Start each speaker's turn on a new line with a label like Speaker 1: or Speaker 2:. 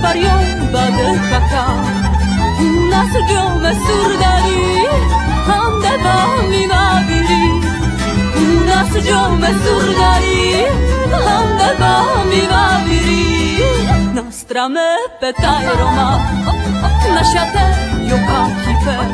Speaker 1: pariomba del cacà. Una soggiome surdari, andava mi vaviri. Una soggiome surdari, andava mi vaviri. Nostra me petaj Roma, naša te joka kipe.